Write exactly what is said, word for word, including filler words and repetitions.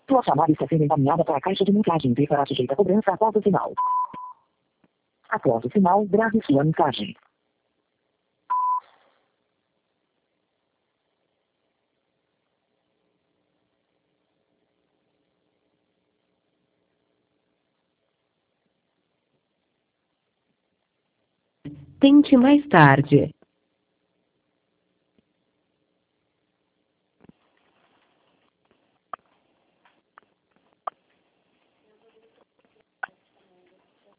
Sua chamada está sendo encaminhada para a caixa de mensagem e será sujeita a cobrança após o sinal. Após o sinal, grave sua mensagem. Tente mais tarde.